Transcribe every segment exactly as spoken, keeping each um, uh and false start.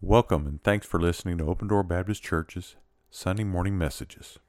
Welcome and thanks for listening to Open Door Baptist Church's Sunday morning messages.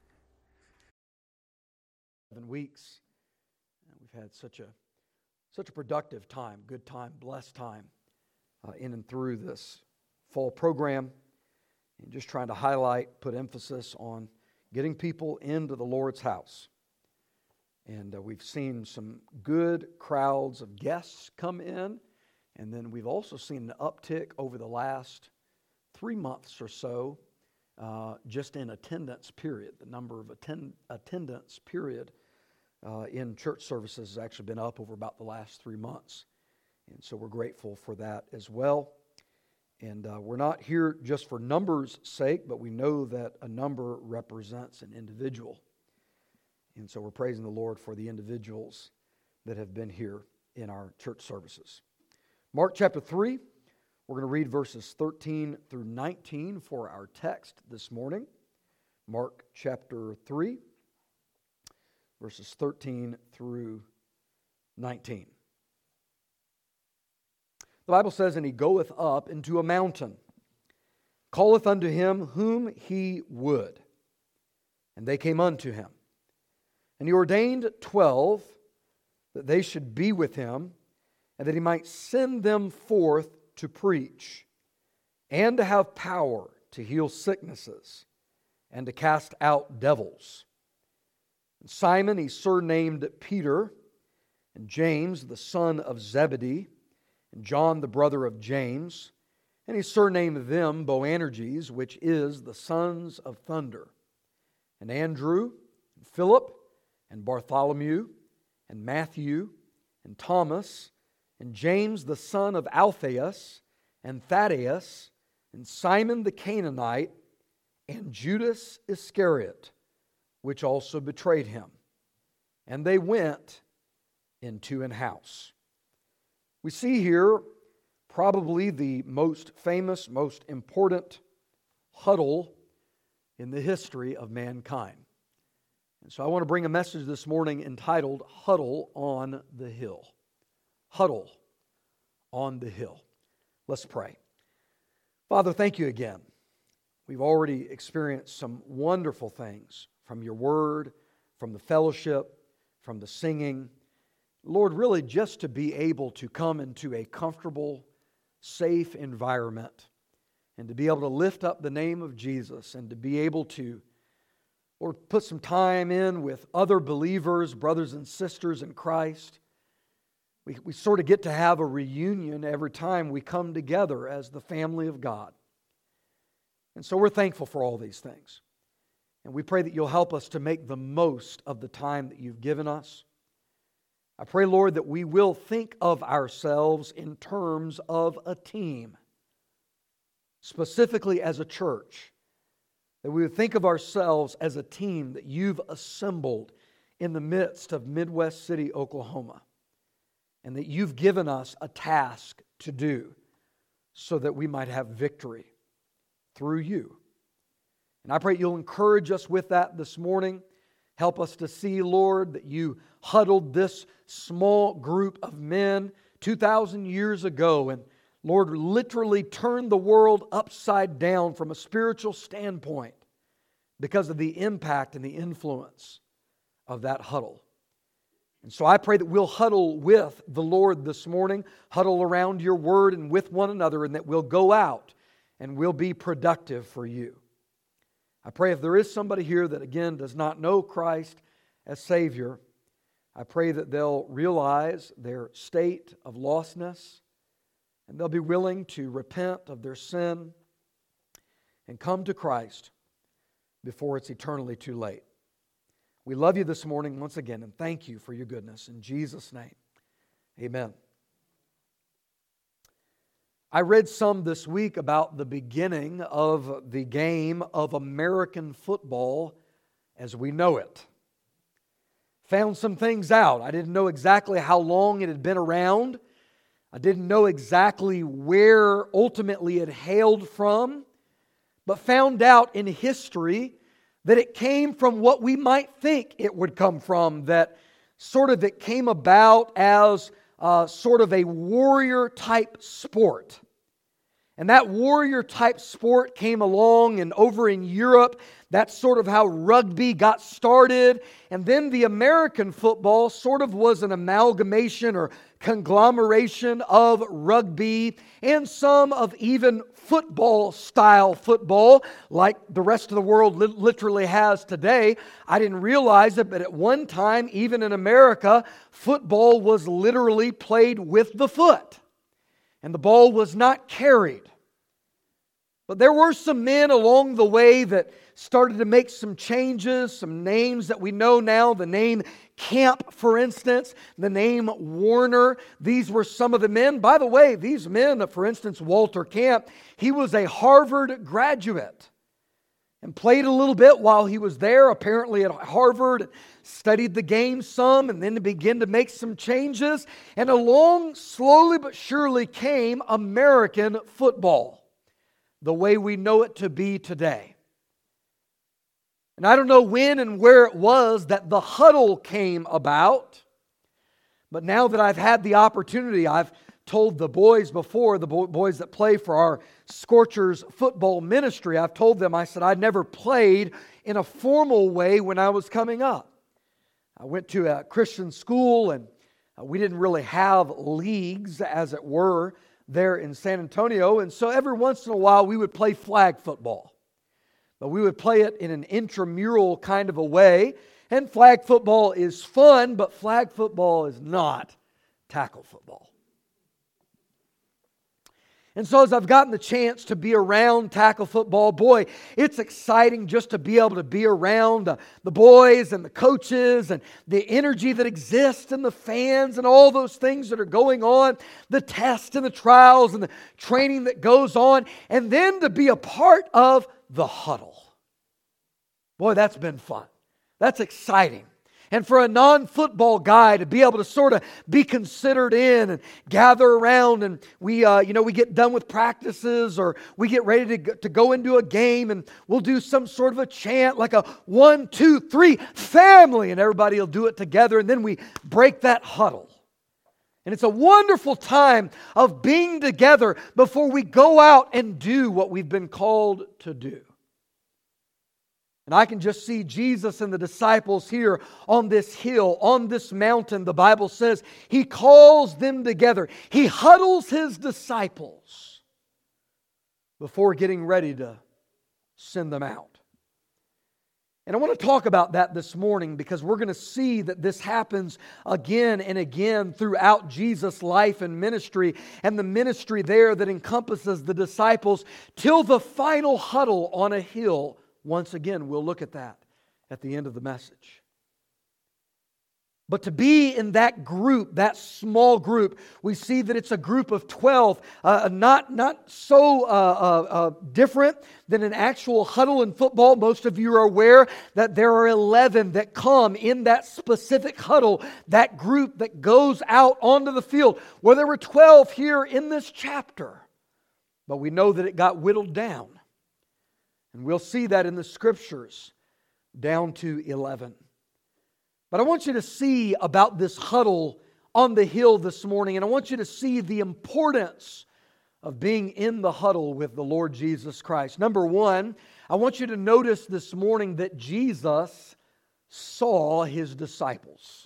Seven weeks. We've had such a such a productive time, good time, blessed time uh, in and through this fall program, and just trying to highlight, put emphasis on getting people into the Lord's house. And uh, we've seen some good crowds of guests come in, and then we've also seen an uptick over the last three months or so, uh, just in attendance period. The number of attend- attendance period uh, in church services has actually been up over about the last three months. And so we're grateful for that as well. And uh, we're not here just for numbers' sake, but we know that a number represents an individual. And so we're praising the Lord for the individuals that have been here in our church services. Mark chapter three. We're going to read verses thirteen through nineteen for our text this morning. Mark chapter three, verses thirteen through nineteen. The Bible says, "And he goeth up into a mountain, calleth unto him whom he would. And they came unto him. And he ordained twelve, that they should be with him, and that he might send them forth to preach, and to have power to heal sicknesses, and to cast out devils. And Simon he surnamed Peter, and James the son of Zebedee, and John the brother of James, and he surnamed them Boanerges, which is the sons of thunder, and Andrew, and Philip, and Bartholomew, and Matthew, and Thomas, and James the son of Alphaeus, and Thaddeus, and Simon the Canaanite, and Judas Iscariot, which also betrayed him. And they went into an house." We see here probably the most famous, most important huddle in the history of mankind. And so I want to bring a message this morning entitled, "Huddle on the Hill." Huddle on the hill. Let's pray. Father, thank you again. We've already experienced some wonderful things from your word, from the fellowship, from the singing. Lord, really just to be able to come into a comfortable, safe environment and to be able to lift up the name of Jesus and to be able to, Lord, put some time in with other believers, brothers and sisters in Christ. We, we sort of get to have a reunion every time we come together as the family of God. And so we're thankful for all these things. And we pray that you'll help us to make the most of the time that you've given us. I pray, Lord, that we will think of ourselves in terms of a team, specifically as a church. That we would think of ourselves as a team that you've assembled in the midst of Midwest City, Oklahoma. And that you've given us a task to do so that we might have victory through you. And I pray you'll encourage us with that this morning. Help us to see, Lord, that you huddled this small group of men two thousand years ago and, Lord, literally turned the world upside down from a spiritual standpoint because of the impact and the influence of that huddle. And so I pray that we'll huddle with the Lord this morning, huddle around your word and with one another, and that we'll go out and we'll be productive for you. I pray if there is somebody here that, again, does not know Christ as Savior, I pray that they'll realize their state of lostness, and they'll be willing to repent of their sin and come to Christ before it's eternally too late. We love you this morning once again, and thank you for your goodness. In Jesus' name, amen. I read some this week about the beginning of the game of American football as we know it. Found some things out. I didn't know exactly how long it had been around. I didn't know exactly where ultimately it hailed from, but found out in history that it came from what we might think it would come from, that sort of it came about as uh, sort of a warrior type sport. And that warrior type sport came along, and over in Europe, that's sort of how rugby got started. And then the American football sort of was an amalgamation or conglomeration of rugby and some of even football style football like the rest of the world li- literally has today. I didn't realize it, but at one time, even in America, football was literally played with the foot, and the ball was not carried. But there were some men along the way that started to make some changes, some names that we know now. The name Camp, for instance, the name Warner. These were some of the men. By the way, these men, for instance, Walter Camp, he was a Harvard graduate and played a little bit while he was there, apparently at Harvard, studied the game some, and then began to make some changes. And along, slowly but surely, came American football, the way we know it to be today. And I don't know when and where it was that the huddle came about, but now that I've had the opportunity, I've told the boys before, the boys that play for our Scorchers football ministry, I've told them, I said, I'd never played in a formal way when I was coming up. I went to a Christian school, and we didn't really have leagues, as it were, there in San Antonio, and so every once in a while we would play flag football. But we would play it in an intramural kind of a way. And flag football is fun, but flag football is not tackle football. And so as I've gotten the chance to be around tackle football, boy, it's exciting just to be able to be around the, the boys and the coaches and the energy that exists and the fans and all those things that are going on, the tests and the trials and the training that goes on, and then to be a part of the huddle. Boy, that's been fun. That's exciting. And for a non-football guy to be able to sort of be considered in and gather around, and we, uh, you know, we get done with practices or we get ready to go, to go into a game, and we'll do some sort of a chant like a one, two, three, family, and everybody will do it together, and then we break that huddle. And it's a wonderful time of being together before we go out and do what we've been called to do. And I can just see Jesus and the disciples here on this hill, on this mountain. The Bible says He calls them together. He huddles His disciples before getting ready to send them out. And I want to talk about that this morning because we're going to see that this happens again and again throughout Jesus' life and ministry, and the ministry there that encompasses the disciples till the final huddle on a hill. Once again, we'll look at that at the end of the message. But to be in that group, that small group, we see that it's a group of twelve, uh, not, not so uh, uh, uh, different than an actual huddle in football. Most of you are aware that there are eleven that come in that specific huddle, that group that goes out onto the field. Well, there were twelve here in this chapter, but we know that it got whittled down. And we'll see that in the Scriptures, down to eleven. But I want you to see about this huddle on the hill this morning, and I want you to see the importance of being in the huddle with the Lord Jesus Christ. Number one, I want you to notice this morning that Jesus saw His disciples.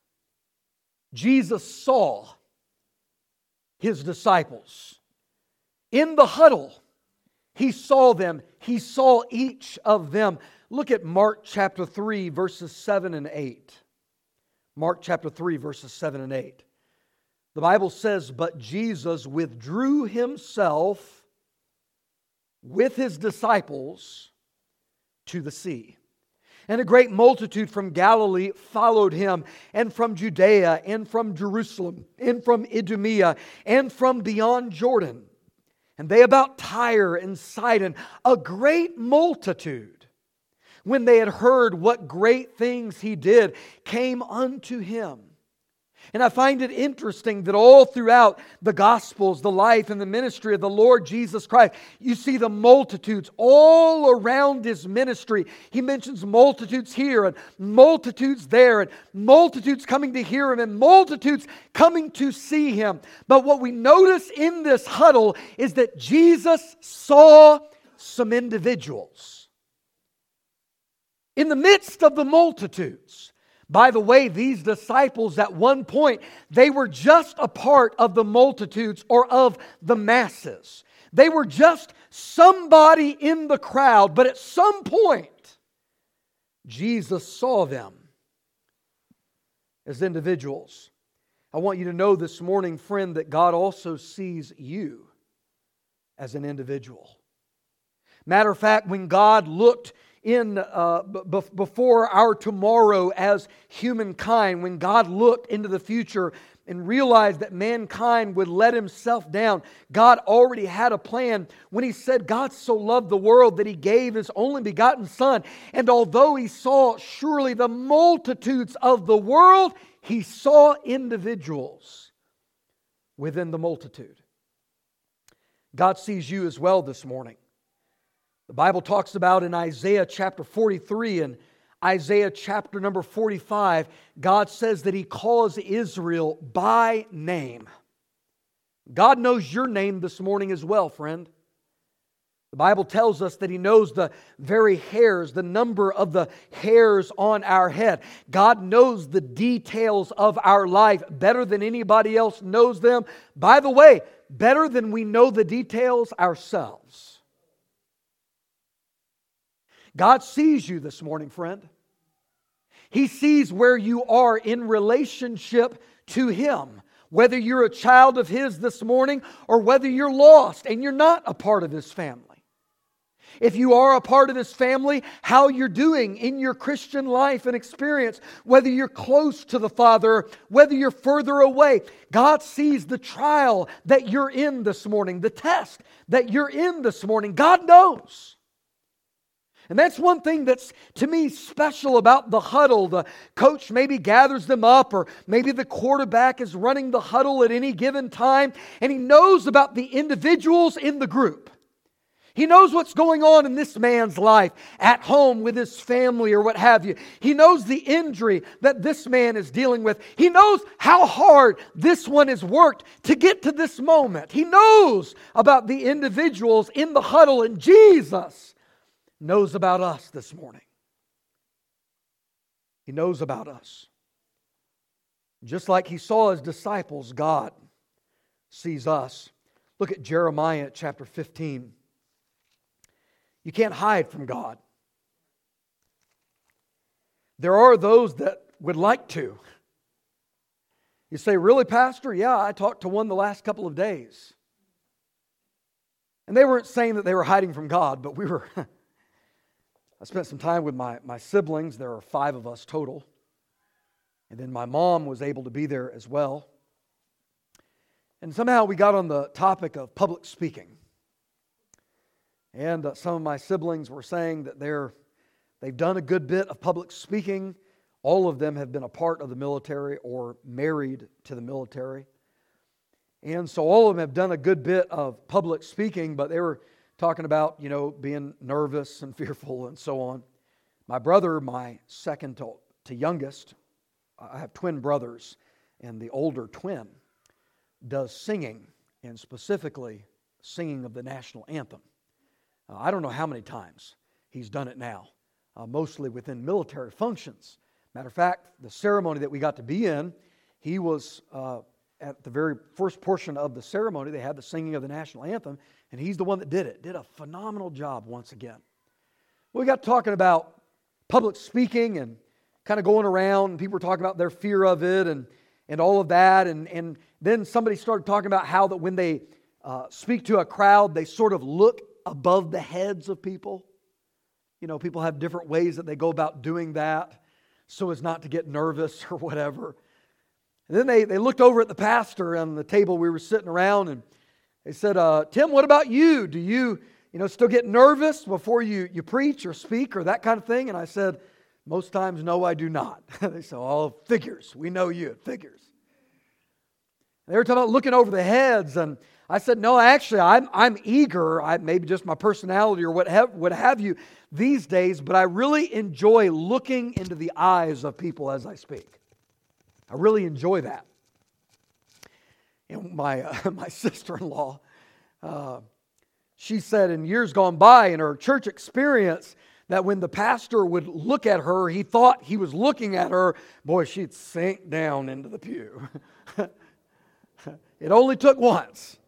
Jesus saw His disciples. In the huddle, He saw them. He saw each of them. Look at Mark chapter three, verses seven and eight. Mark chapter three, verses seven and eight. The Bible says, "But Jesus withdrew Himself with His disciples to the sea. And a great multitude from Galilee followed Him, and from Judea, and from Jerusalem, and from Idumea, and from beyond Jordan. And they about Tyre and Sidon, a great multitude, when they had heard what great things He did, came unto Him. And I find it interesting that all throughout the Gospels, the life and the ministry of the Lord Jesus Christ, you see the multitudes all around His ministry. He mentions multitudes here and multitudes there and multitudes coming to hear Him and multitudes coming to see Him. But what we notice in this huddle is that Jesus saw some individuals in the midst of the multitudes. By the way, these disciples at one point, they were just a part of the multitudes or of the masses. They were just somebody in the crowd, but at some point, Jesus saw them as individuals. I want you to know this morning, friend, that God also sees you as an individual. Matter of fact, when God looked in uh, b- before our tomorrow as humankind, when God looked into the future and realized that mankind would let himself down, God already had a plan when He said God so loved the world that He gave His only begotten Son. And although He saw surely the multitudes of the world, He saw individuals within the multitude. God sees you as well this morning. The Bible talks about in Isaiah chapter forty-three and Isaiah chapter number forty-five, God says that He calls Israel by name. God knows your name this morning as well, friend. The Bible tells us that He knows the very hairs, the number of the hairs on our head. God knows the details of our life better than anybody else knows them. By the way, better than we know the details ourselves. God sees you this morning, friend. He sees where you are in relationship to Him. Whether you're a child of His this morning or whether you're lost and you're not a part of His family. If you are a part of His family, how you're doing in your Christian life and experience, whether you're close to the Father, whether you're further away. God sees the trial that you're in this morning, the test that you're in this morning. God knows. And that's one thing that's, to me, special about the huddle. The coach maybe gathers them up, or maybe the quarterback is running the huddle at any given time, and he knows about the individuals in the group. He knows what's going on in this man's life, at home with his family or what have you. He knows the injury that this man is dealing with. He knows how hard this one has worked to get to this moment. He knows about the individuals in the huddle, and Jesus knows about us this morning. He knows about us. Just like He saw His disciples, God sees us. Look at Jeremiah chapter fifteen. You can't hide from God. There are those that would like to. You say, really, Pastor? Yeah, I talked to one the last couple of days. And they weren't saying that they were hiding from God, but we were... I spent some time with my, my siblings. There are five of us total. And then my mom was able to be there as well. And somehow we got on the topic of public speaking. And uh, some of my siblings were saying that they're, they've done a good bit of public speaking. All of them have been a part of the military or married to the military. And so all of them have done a good bit of public speaking, but they were talking about, you know, being nervous and fearful and so on. My brother, my second to, to youngest, I have twin brothers, and the older twin does singing, and specifically singing of the national anthem. Uh, I don't know how many times he's done it now, uh, mostly within military functions. Matter of fact, the ceremony that we got to be in, he was uh, at the very first portion of the ceremony. They had the singing of the national anthem, and he's the one that did it. Did a phenomenal job once again. We got talking about public speaking and kind of going around, and people were talking about their fear of it and, and all of that. And, and then somebody started talking about how that when they uh, speak to a crowd, they sort of look above the heads of people. You know, people have different ways that they go about doing that so as not to get nervous or whatever. And then they, they looked over at the pastor on the table we were sitting around, and they said, uh, Tim, what about you? Do you, you know, still get nervous before you, you preach or speak or that kind of thing? And I said, most times, no, I do not. They said, oh, figures. We know you. It figures. They were talking about looking over the heads, and I said, no, actually, I'm, I'm eager, I, maybe just my personality or what have, what have you these days, but I really enjoy looking into the eyes of people as I speak. I really enjoy that. And my, uh, my sister-in-law, uh, she said in years gone by in her church experience that when the pastor would look at her, he thought he was looking at her, boy, she'd sink down into the pew. It only took once.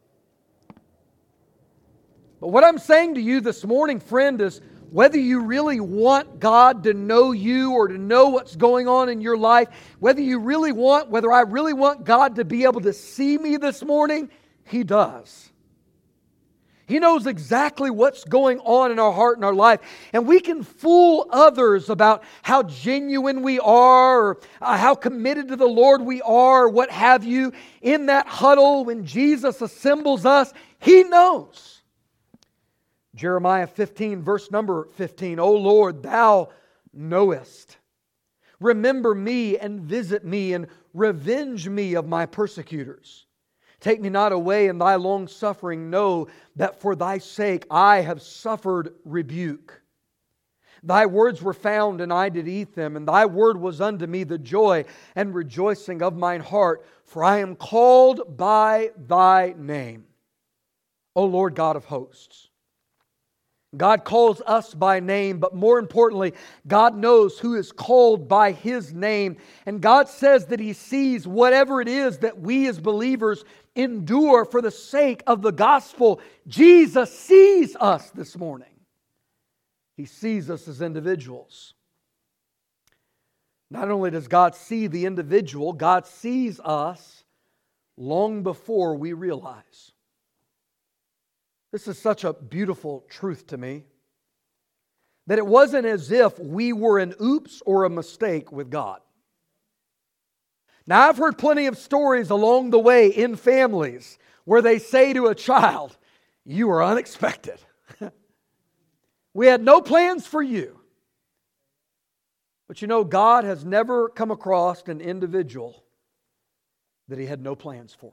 But what I'm saying to you this morning, friend, is whether you really want God to know you or to know what's going on in your life, whether you really want, whether I really want God to be able to see me this morning, He does. He knows exactly what's going on in our heart and our life. And we can fool others about how genuine we are or uh, how committed to the Lord we are or what have you. In that huddle when Jesus assembles us, He knows. Jeremiah fifteen, verse number fifteen. O Lord, Thou knowest. Remember me and visit me and revenge me of my persecutors. Take me not away in Thy long suffering. Know that for Thy sake I have suffered rebuke. Thy words were found, and I did eat them, and Thy word was unto me the joy and rejoicing of mine heart, for I am called by Thy name, O Lord God of hosts. God calls us by name, but more importantly, God knows who is called by His name. And God says that He sees whatever it is that we as believers endure for the sake of the gospel. Jesus sees us this morning. He sees us as individuals. Not only does God see the individual, God sees us long before we realize. This is such a beautiful truth to me, that it wasn't as if we were an oops or a mistake with God. Now, I've heard plenty of stories along the way in families where they say to a child, "You are unexpected. We had no plans for you." But you know, God has never come across an individual that He had no plans for.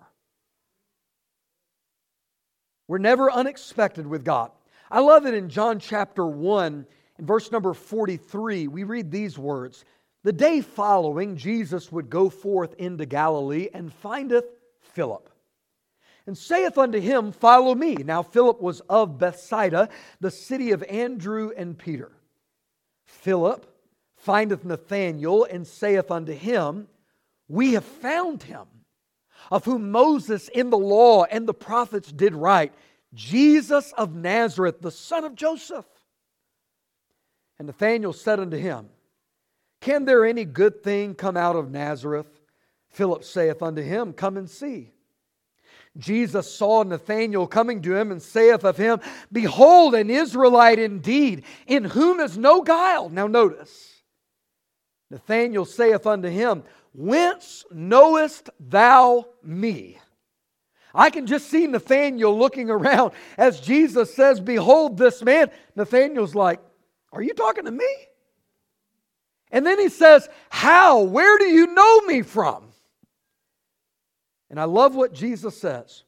We're never unexpected with God. I love it in John chapter one, in verse number forty-three, we read these words. The day following, Jesus would go forth into Galilee and findeth Philip, and saith unto him, Follow me. Now Philip was of Bethsaida, the city of Andrew and Peter. Philip findeth Nathanael, and saith unto him, We have found him, of whom Moses in the law and the prophets did write, Jesus of Nazareth, the son of Joseph. And Nathanael said unto him, Can there any good thing come out of Nazareth? Philip saith unto him, Come and see. Jesus saw Nathanael coming to him, and saith of him, Behold, an Israelite indeed, in whom is no guile. Now notice, Nathanael saith unto him, Whence knowest thou me? I can just see Nathanael looking around as Jesus says, Behold this man. Nathanael's like, Are you talking to me? And then he says, How? Where do you know me from? And I love what Jesus says.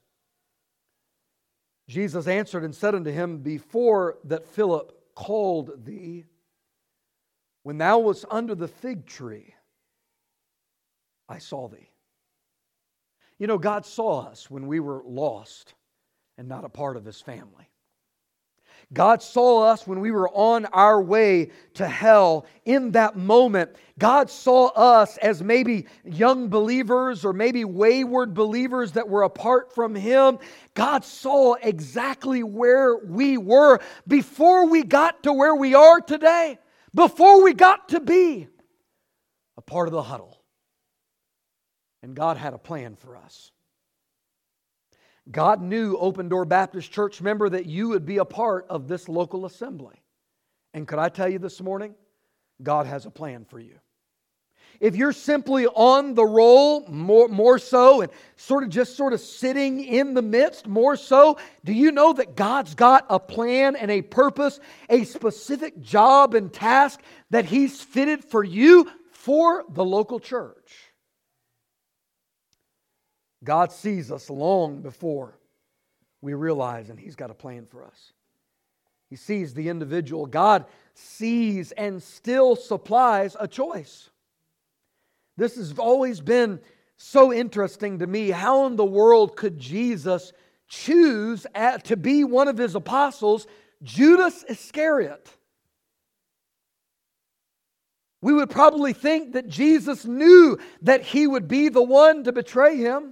Jesus answered and said unto him, Before that Philip called thee, when thou wast under the fig tree, I saw thee. You know, God saw us when we were lost and not a part of His family. God saw us when we were on our way to hell. In that moment, God saw us as maybe young believers or maybe wayward believers that were apart from Him. God saw exactly where we were before we got to where we are today, before we got to be a part of the huddle. And God had a plan for us. God knew Open Door Baptist Church member that you would be a part of this local assembly. And could I tell you this morning, God has a plan for you. If you're simply on the roll, more, more so, and sort of just sort of sitting in the midst, more so, do you know that God's got a plan and a purpose, a specific job and task that He's fitted for you for the local church? God sees us long before we realize, and He's got a plan for us. He sees the individual. God sees and still supplies a choice. This has always been so interesting to me. How in the world could Jesus choose at, to be one of His apostles, Judas Iscariot? We would probably think that Jesus knew that he would be the one to betray Him.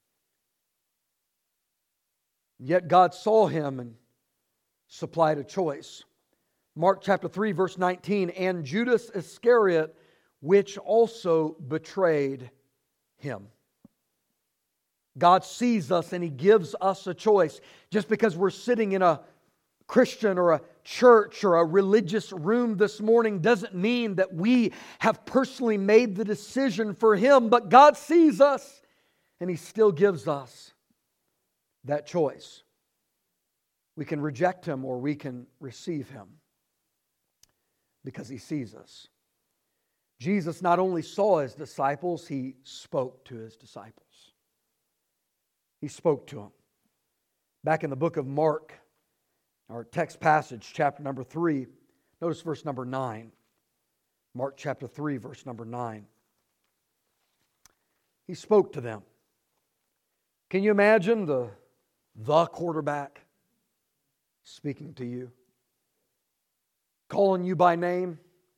Yet God saw him and supplied a choice. Mark chapter three, verse nineteen, and Judas Iscariot, which also betrayed Him. God sees us and He gives us a choice. Just because we're sitting in a Christian or a church or a religious room this morning doesn't mean that we have personally made the decision for Him, but God sees us and He still gives us that choice. We can reject Him or we can receive Him because He sees us. Jesus not only saw His disciples, He spoke to His disciples. He spoke to them. Back in the book of Mark, our text passage, chapter number three, notice verse number nine. Mark chapter three, verse number nine. He spoke to them. Can you imagine the, the quarterback speaking to you? Calling you by name?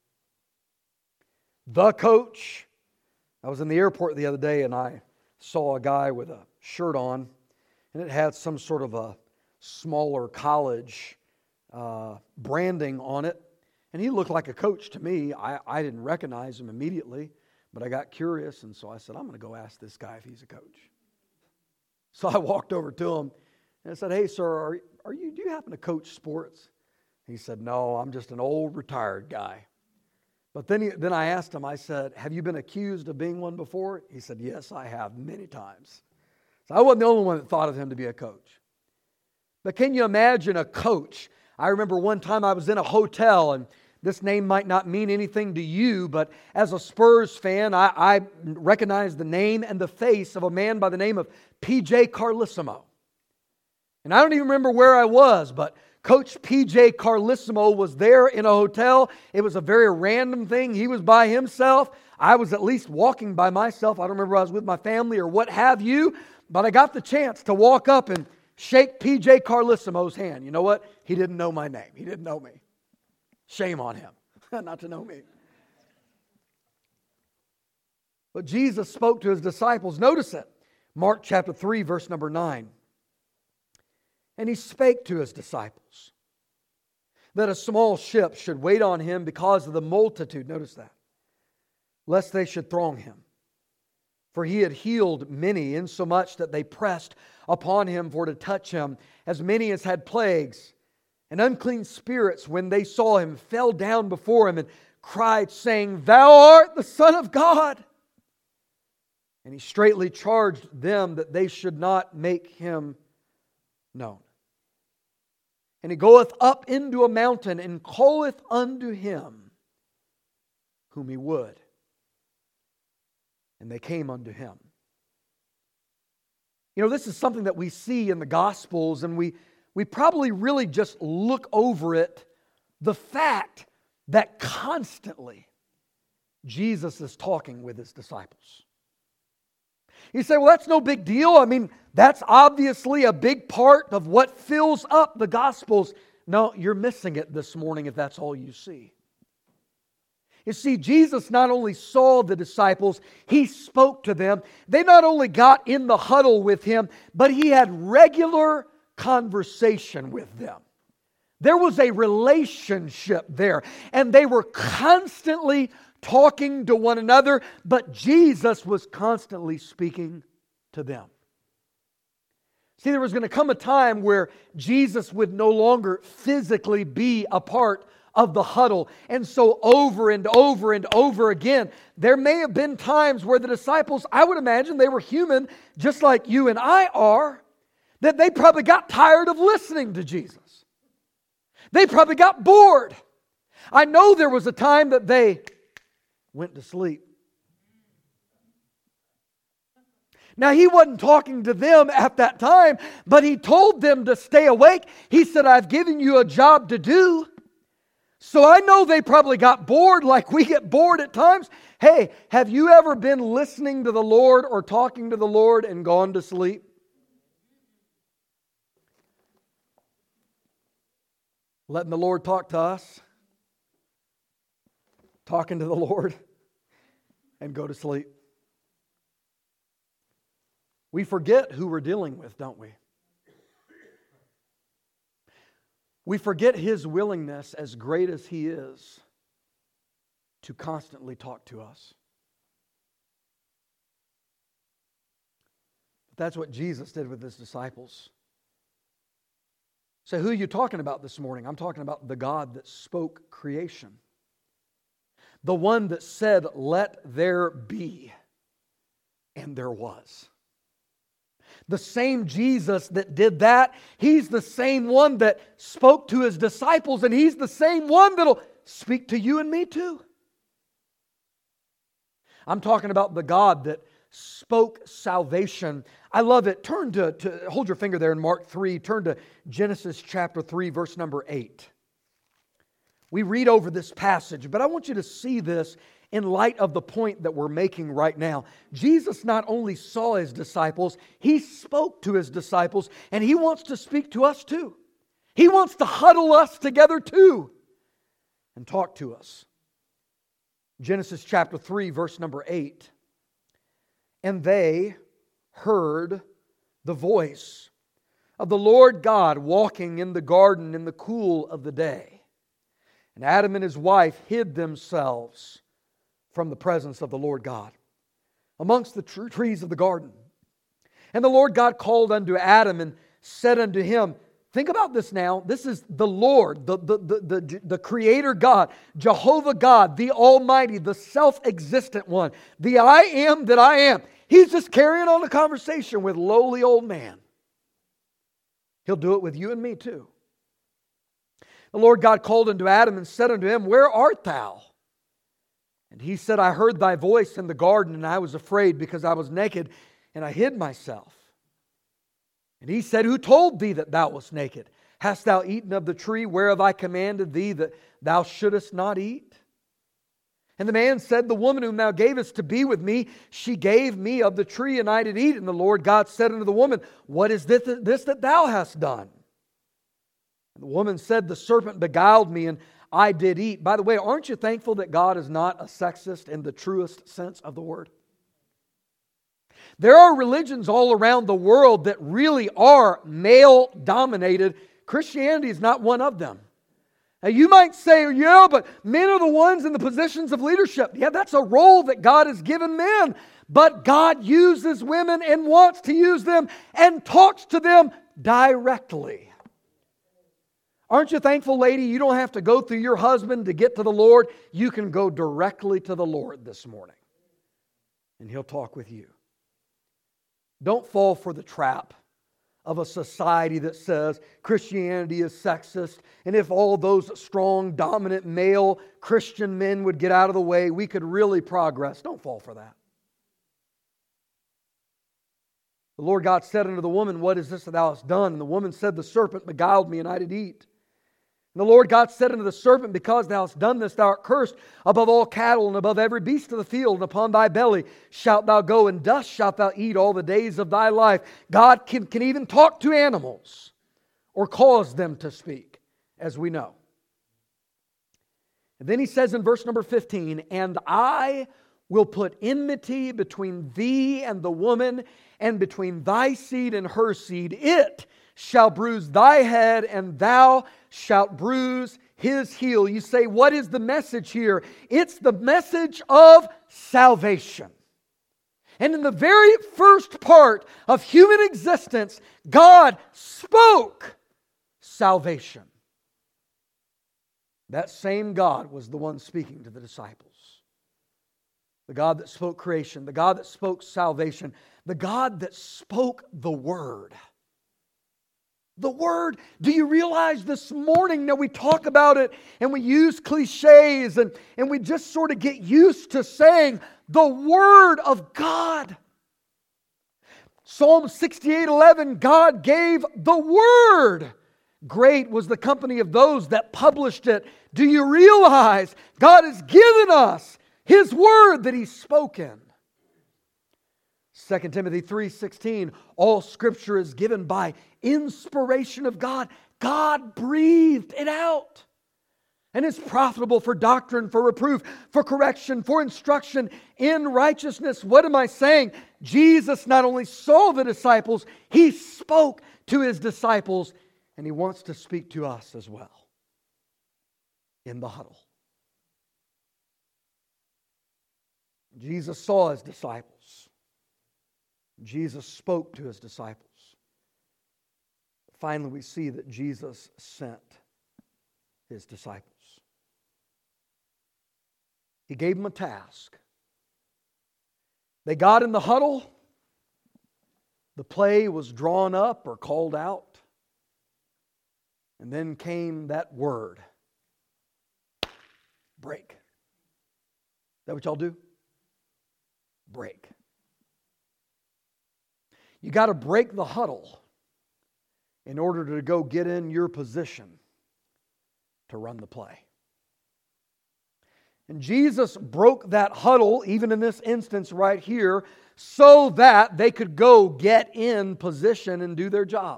The coach? I was in the airport the other day and I saw a guy with a shirt on and it had some sort of a smaller college uh, branding on it. And he looked like a coach to me. I, I didn't recognize him immediately, but I got curious and so I said, I'm going to go ask this guy if he's a coach. So I walked over to him and I said, hey sir, are, are you, do you happen to coach sports? He said, no, I'm just an old retired guy. But then, he, then I asked him, I said, have you been accused of being one before? He said, yes, I have many times. So I wasn't the only one that thought of him to be a coach. But can you imagine a coach? I remember one time I was in a hotel, and this name might not mean anything to you, but as a Spurs fan, I, I recognize the name and the face of a man by the name of P J Carlesimo. And I don't even remember where I was, but Coach P J Carlesimo was there in a hotel. It was a very random thing. He was by himself. I was at least walking by myself. I don't remember if I was with my family or what have you, but I got the chance to walk up and shake P J Carlesimo's hand. You know what? He didn't know my name. He didn't know me. Shame on him not to know me. But Jesus spoke to His disciples. Notice it. Mark chapter three, verse number nine. And He spake to His disciples that a small ship should wait on Him because of the multitude. Notice that. Lest they should throng Him. For He had healed many, insomuch that they pressed upon Him for to touch Him, as many as had plagues. And unclean spirits, when they saw Him, fell down before Him and cried, saying, Thou art the Son of God. And He straitly charged them that they should not make Him known. And He goeth up into a mountain and calleth unto Him whom He would. And they came unto Him. You know, this is something that we see in the Gospels, and we, we probably really just look over it. The fact that constantly Jesus is talking with His disciples. You say, well, that's no big deal. I mean, that's obviously a big part of what fills up the Gospels. No, you're missing it this morning if that's all you see. You see, Jesus not only saw the disciples, He spoke to them. They not only got in the huddle with Him, but He had regular conversation with them. There was a relationship there, and they were constantly talking to one another, but Jesus was constantly speaking to them. See, there was going to come a time where Jesus would no longer physically be a part of the huddle. And so over and over and over again, there may have been times where the disciples, I would imagine they were human, just like you and I are, that they probably got tired of listening to Jesus. They probably got bored. I know there was a time that they went to sleep. Now, He wasn't talking to them at that time, but He told them to stay awake. He said, I've given you a job to do. So I know they probably got bored like we get bored at times. Hey, have you ever been listening to the Lord or talking to the Lord and gone to sleep? Letting the Lord talk to us, talking to the Lord, and go to sleep. We forget who we're dealing with, don't we? We forget His willingness, as great as He is, to constantly talk to us. But that's what Jesus did with His disciples. So who are you talking about this morning? I'm talking about the God that spoke creation. The one that said, let there be, and there was. The same Jesus that did that, He's the same one that spoke to His disciples, and He's the same one that'll speak to you and me too. I'm talking about the God that spoke salvation. I love it. Turn to, to hold your finger there in Mark three. Turn to Genesis chapter three, verse number eight. We read over this passage, but I want you to see this in light of the point that we're making right now. Jesus not only saw His disciples, He spoke to His disciples, and He wants to speak to us too. He wants to huddle us together too and talk to us. Genesis chapter three, verse number eight. And they heard the voice of the Lord God walking in the garden in the cool of the day. And Adam and his wife hid themselves from the presence of the Lord God amongst the tr- trees of the garden. And the Lord God called unto Adam and said unto him, think about this now. This is the Lord, the, the, the, the, the Creator God, Jehovah God, the Almighty, the self-existent one, the I am that I am. He's just carrying on a conversation with lowly old man. He'll do it with you and me too. The Lord God called unto Adam and said unto him, where art thou? And he said, I heard thy voice in the garden, and I was afraid because I was naked, and I hid myself. And he said, who told thee that thou wast naked? Hast thou eaten of the tree whereof I commanded thee that thou shouldest not eat? And the man said, the woman whom thou gavest to be with me, she gave me of the tree, and I did eat. And the Lord God said unto the woman, what is this, this that thou hast done? And the woman said, the serpent beguiled me, and I did eat. By the way, aren't you thankful that God is not a sexist in the truest sense of the word? There are religions all around the world that really are male-dominated. Christianity is not one of them. Now you might say, yeah, but men are the ones in the positions of leadership. Yeah, that's a role that God has given men. But God uses women and wants to use them and talks to them directly. Aren't you thankful, lady, you don't have to go through your husband to get to the Lord. You can go directly to the Lord this morning, and He'll talk with you. Don't fall for the trap of a society that says Christianity is sexist, and if all those strong, dominant male Christian men would get out of the way, we could really progress. Don't fall for that. The Lord God said unto the woman, what is this that thou hast done? And the woman said, the serpent beguiled me, and I did eat. And the Lord God said unto the serpent, because thou hast done this, thou art cursed above all cattle and above every beast of the field, and upon thy belly shalt thou go, and dust shalt thou eat all the days of thy life. God can, can even talk to animals or cause them to speak, as we know. And then He says in verse number fifteen, and I will put enmity between thee and the woman, and between thy seed and her seed. It shall bruise thy head, and thou shalt bruise his heel. You say, what is the message here? It's the message of salvation. And in the very first part of human existence, God spoke salvation. That same God was the one speaking to the disciples. The God that spoke creation, the God that spoke salvation, the God that spoke the Word. The Word. Do you realize this morning that we talk about it and we use cliches and, and we just sort of get used to saying the Word of God? Psalm sixty-eight eleven, God gave the Word. Great was the company of those that published it. Do you realize God has given us His Word that He's spoken? Second Timothy three sixteen, all Scripture is given by inspiration of God. God breathed it out. And is profitable for doctrine, for reproof, for correction, for instruction in righteousness. What am I saying? Jesus not only saw the disciples, He spoke to His disciples, and He wants to speak to us as well in the huddle. Jesus saw His disciples. Jesus spoke to His disciples. Finally, we see that Jesus sent His disciples. He gave them a task. They got in the huddle. The play was drawn up or called out. And then came that word. Break. Is that what y'all do? Break. You got to break the huddle in order to go get in your position to run the play. And Jesus broke that huddle, even in this instance right here, so that they could go get in position and do their job.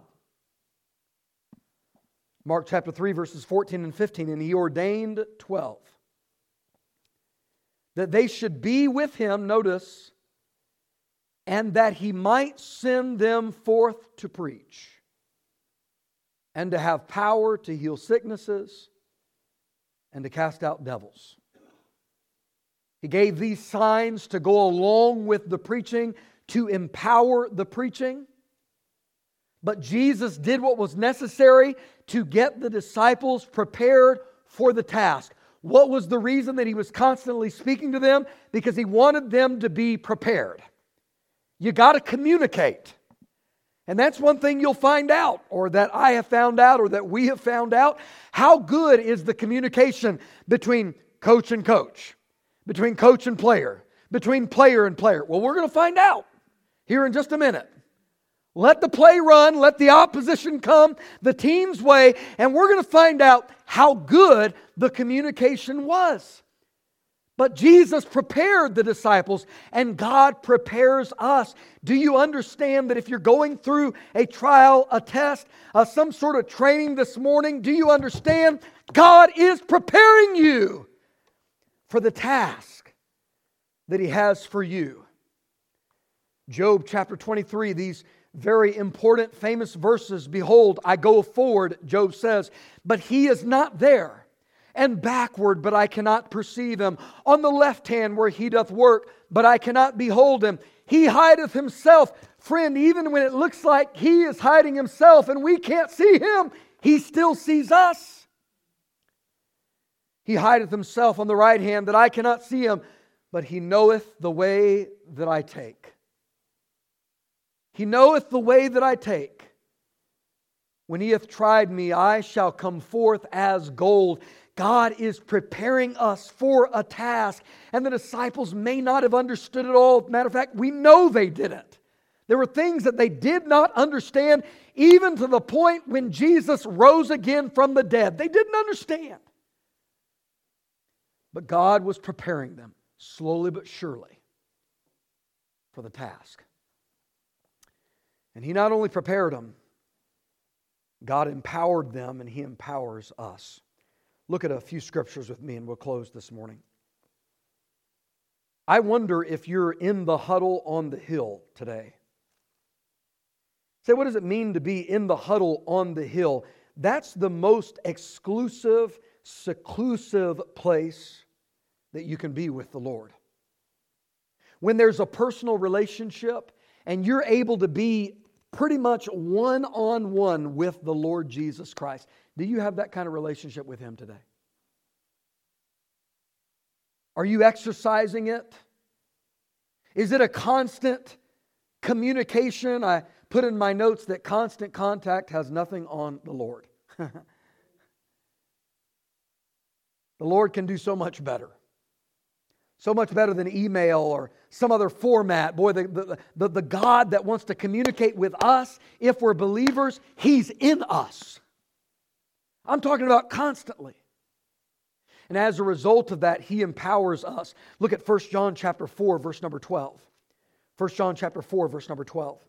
Mark chapter three, verses fourteen and fifteen, and He ordained twelve, that they should be with Him, notice, and that He might send them forth to preach, and to have power to heal sicknesses, and to cast out devils. He gave these signs to go along with the preaching, to empower the preaching. But Jesus did what was necessary to get the disciples prepared for the task. What was the reason that He was constantly speaking to them? Because He wanted them to be prepared. You got to communicate. And that's one thing you'll find out, or that I have found out, or that we have found out. How good is the communication between coach and coach? Between coach and player, between player and player? Well, we're going to find out here in just a minute. Let the play run, let the opposition come the team's way, and we're going to find out how good the communication was. But Jesus prepared the disciples, and God prepares us. Do you understand that if you're going through a trial, a test, uh, some sort of training this morning, do you understand God is preparing you for the task that He has for you? Job chapter twenty-three, these very important, famous verses. Behold, I go forward, Job says, but He is not there. And backward, but I cannot perceive Him. On the left hand where He doth work, but I cannot behold Him. He hideth Himself. Friend, even when it looks like He is hiding Himself and we can't see Him, He still sees us. He hideth Himself on the right hand that I cannot see Him, but He knoweth the way that I take. He knoweth the way that I take. When He hath tried me, I shall come forth as gold. God is preparing us for a task, and the disciples may not have understood it all. Matter of fact, we know they didn't. There were things that they did not understand, even to the point when Jesus rose again from the dead. They didn't understand. But God was preparing them, slowly but surely, for the task. And He not only prepared them, God empowered them, and He empowers us. Look at a few scriptures with me and we'll close this morning. I wonder if you're in the huddle on the hill today. Say, what does it mean to be in the huddle on the hill? That's the most exclusive, seclusive place that you can be with the Lord. When there's a personal relationship and you're able to be pretty much one-on-one with the Lord Jesus Christ. Do you have that kind of relationship with Him today? Are you exercising it? Is it a constant communication? I put in my notes that constant contact has nothing on the Lord. The Lord can do so much better. So much better than email or some other format. Boy, the, the, the, the God that wants to communicate with us, if we're believers, He's in us. I'm talking about constantly. And as a result of that, He empowers us. Look at First John chapter four, verse number twelve. First John chapter four, verse number twelve.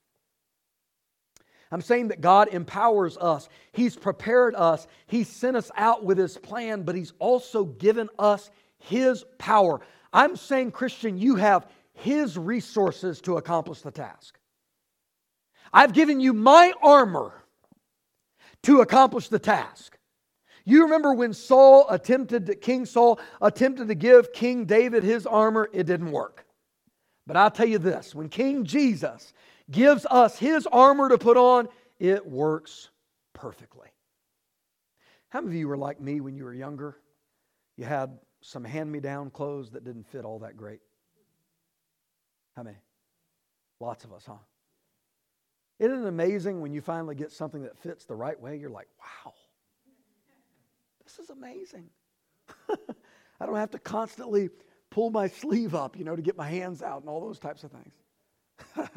I'm saying that God empowers us. He's prepared us. He sent us out with His plan, but He's also given us His power. I'm saying, Christian, you have His resources to accomplish the task. I've given you my armor to accomplish the task. You remember when Saul attempted, to, King Saul attempted to give King David his armor, it didn't work. But I'll tell you this, when King Jesus gives us His armor to put on, it works perfectly. How many of you were like me when you were younger? You had some hand-me-down clothes that didn't fit all that great. How many? Lots of us, huh? Isn't it amazing when you finally get something that fits the right way? You're like, wow, this is amazing. I don't have to constantly pull my sleeve up, you know, to get my hands out and all those types of things.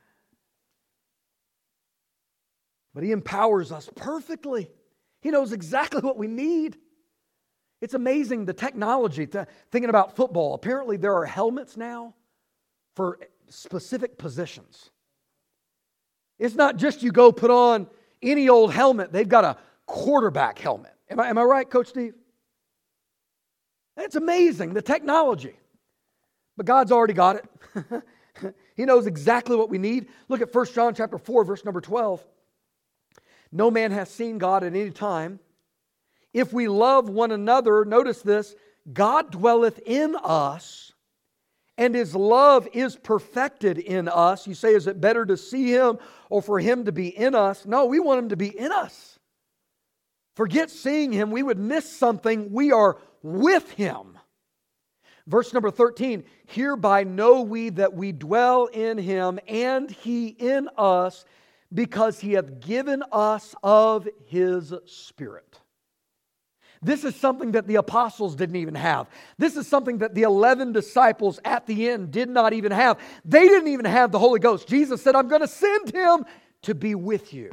But He empowers us perfectly. He knows exactly what we need. It's amazing, the technology. Thinking about football, apparently there are helmets now for specific positions. It's not just you go put on any old helmet. They've got a quarterback helmet. Am I, am I right, Coach Steve? It's amazing, the technology. But God's already got it. He knows exactly what we need. Look at First John chapter four, verse number twelve. No man has seen God at any time. If we love one another, notice this, God dwelleth in us, and His love is perfected in us. You say, is it better to see Him or for Him to be in us? No, we want Him to be in us. Forget seeing Him. We would miss something. We are with Him. Verse number thirteen, hereby know we that we dwell in Him, and He in us, because He hath given us of His Spirit. This is something that the apostles didn't even have. This is something that the eleven disciples at the end did not even have. They didn't even have the Holy Ghost. Jesus said, I'm going to send Him to be with you.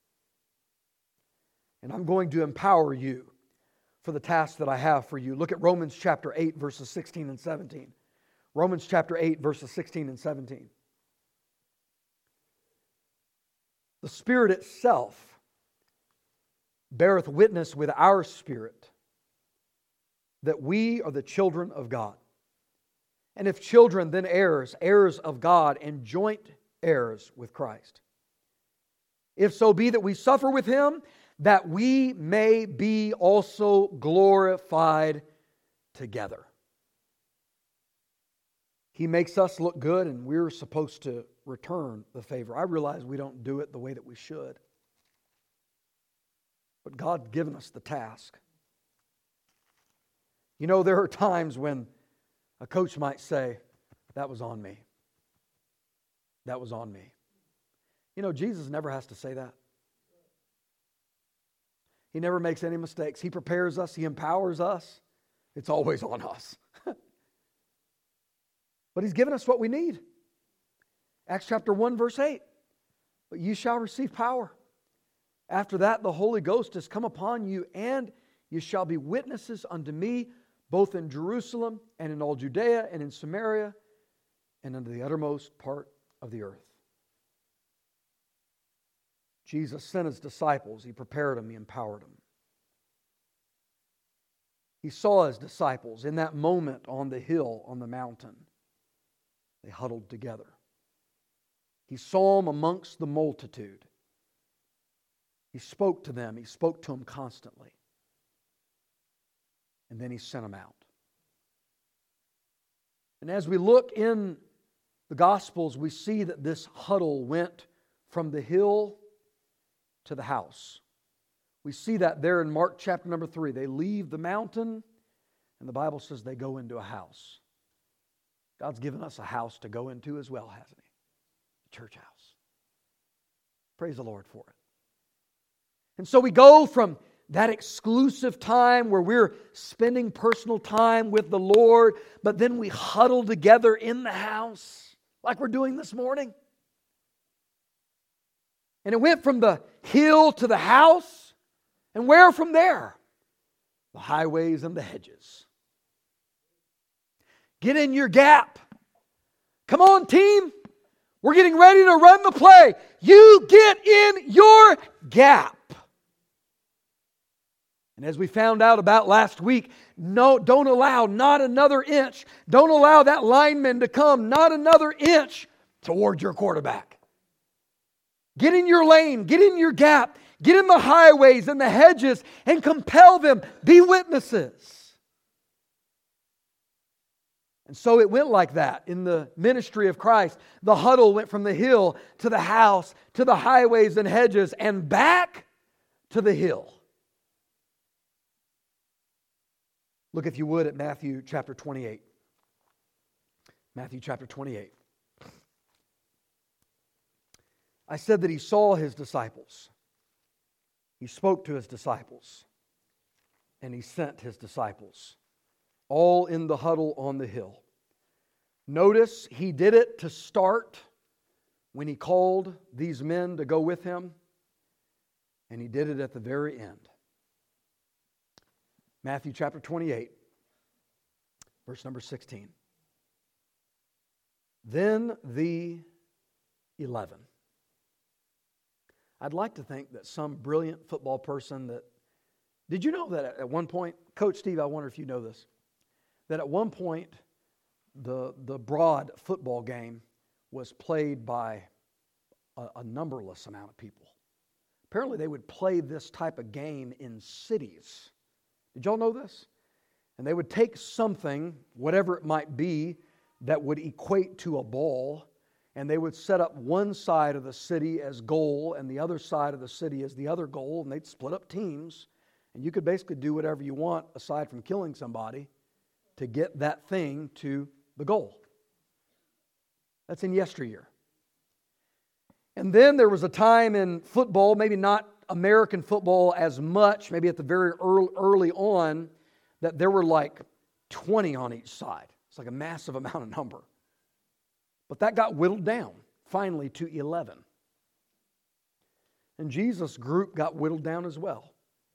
And I'm going to empower you for the task that I have for you. Look at Romans chapter eight, verses sixteen and seventeen. Romans chapter eight, verses sixteen and seventeen. The Spirit itself beareth witness with our spirit that we are the children of God. And if children, then heirs, heirs of God, and joint heirs with Christ. If so be that we suffer with Him, that we may be also glorified together. He makes us look good, and we're supposed to return the favor. I realize we don't do it the way that we should. But God's given us the task. You know, there are times when a coach might say, that was on me. That was on me. You know, Jesus never has to say that. He never makes any mistakes. He prepares us. He empowers us. It's always on us. But He's given us what we need. Acts chapter one, verse eight. But ye shall receive power. After that, the Holy Ghost has come upon you, and you shall be witnesses unto me, both in Jerusalem and in all Judea and in Samaria and unto the uttermost part of the earth. Jesus sent His disciples. He prepared them. He empowered them. He saw His disciples in that moment on the hill, on the mountain. They huddled together. He saw them amongst the multitude. He spoke to them. He spoke to them constantly. And then He sent them out. And as we look in the Gospels, we see that this huddle went from the hill to the house. We see that there in Mark chapter number three. They leave the mountain, and the Bible says they go into a house. God's given us a house to go into as well, hasn't He? A church house. Praise the Lord for it. And so we go from that exclusive time where we're spending personal time with the Lord, but then we huddle together in the house like we're doing this morning. And it went from the hill to the house. And where from there? The highways and the hedges. Get in your gap. Come on, team. We're getting ready to run the play. You get in your gap. And as we found out about last week, no, don't allow not another inch. Don't allow that lineman to come not another inch toward your quarterback. Get in your lane. Get in your gap. Get in the highways and the hedges and compel them. Be witnesses. And so it went like that in the ministry of Christ. The huddle went from the hill to the house, to the highways and hedges, and back to the hill. Look, if you would, at Matthew chapter twenty-eight. Matthew chapter twenty-eight. I said that He saw His disciples. He spoke to His disciples. And He sent His disciples. All in the huddle on the hill. Notice He did it to start when He called these men to go with Him. And He did it at the very end. Matthew chapter twenty-eight, verse number sixteen. Then the eleven. I'd like to think that some brilliant football person that... Did you know that at one point, Coach Steve, I wonder if you know this, that at one point the, the broad football game was played by a, a numberless amount of people. Apparently they would play this type of game in cities. Did y'all know this? And they would take something, whatever it might be, that would equate to a ball, and they would set up one side of the city as goal and the other side of the city as the other goal, and they'd split up teams, and you could basically do whatever you want aside from killing somebody to get that thing to the goal. That's in yesteryear. And then there was a time in football, maybe not American football as much, maybe at the very early, early on, that there were like twenty on each side. It's like a massive amount of number. But that got whittled down, finally, to eleven. And Jesus' group got whittled down as well.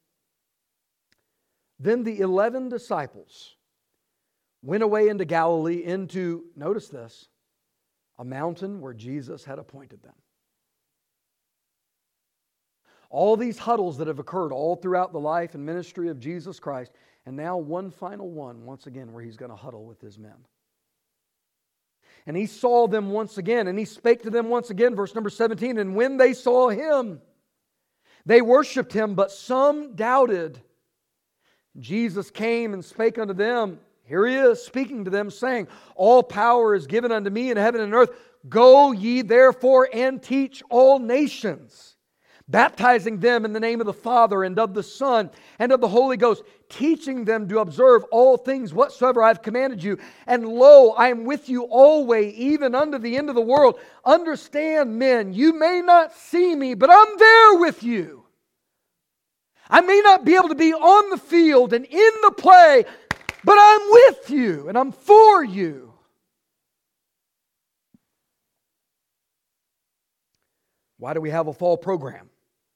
Then the eleven disciples went away into Galilee, into, notice this, a mountain where Jesus had appointed them. All these huddles that have occurred all throughout the life and ministry of Jesus Christ, and now one final one, once again, where He's going to huddle with His men. And He saw them once again, and He spake to them once again, verse number seventeen, and when they saw Him, they worshipped Him, but some doubted. Jesus came and spake unto them. Here He is speaking to them, saying, all power is given unto me in heaven and earth. Go ye therefore and teach all nations, baptizing them in the name of the Father and of the Son and of the Holy Ghost, teaching them to observe all things whatsoever I have commanded you. And lo, I am with you always, even unto the end of the world. Understand, men, you may not see me, but I'm there with you. I may not be able to be on the field and in the play, but I'm with you and I'm for you. Why do we have a fall program?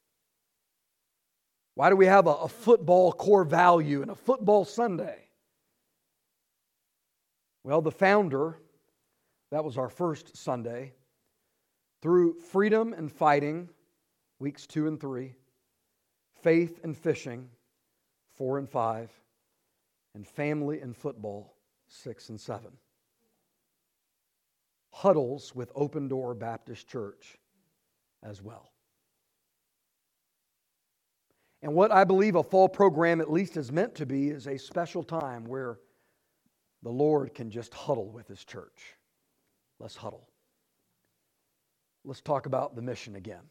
Why do we have a, a football core value and a football Sunday? Well, the founder, that was our first Sunday, through freedom and fighting, weeks two and three, faith and fishing, four and five, and family and football, six and seven. Huddles with Open Door Baptist Church as well. And what I believe a fall program at least is meant to be is a special time where the Lord can just huddle with His church. Let's huddle. Let's talk about the mission again.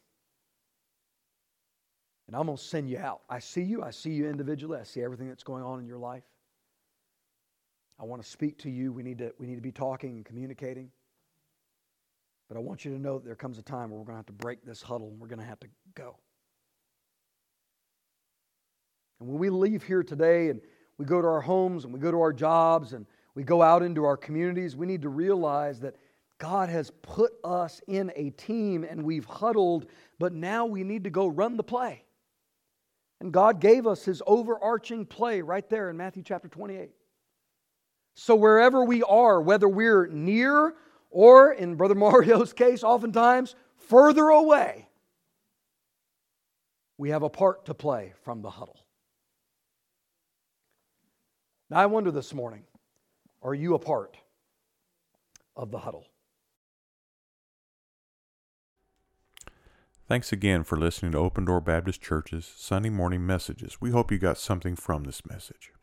And I'm going to send you out. I see you. I see you individually. I see everything that's going on in your life. I want to speak to you. We need to, we need to be talking and communicating. But I want you to know that there comes a time where we're going to have to break this huddle and we're going to have to go. And when we leave here today and we go to our homes and we go to our jobs and we go out into our communities, we need to realize that God has put us in a team and we've huddled, but now we need to go run the play. And God gave us His overarching play right there in Matthew chapter twenty-eight. So wherever we are, whether we're near or, in Brother Mario's case, oftentimes further away, we have a part to play from the huddle. Now I wonder this morning, are you a part of the huddle? Thanks again for listening to Open Door Baptist Church's Sunday morning messages. We hope you got something from this message.